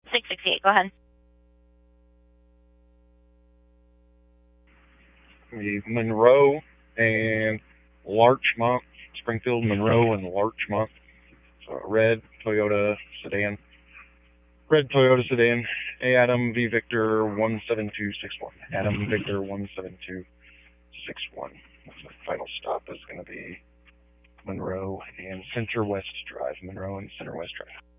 668. Go ahead. The Monroe and Larchmont, Springfield, Monroe, and Larchmont. So red Toyota sedan. Adam V Victor 17261. Adam Victor 17261. The final stop is going to be Monroe and Center West Drive. Monroe and Center West Drive.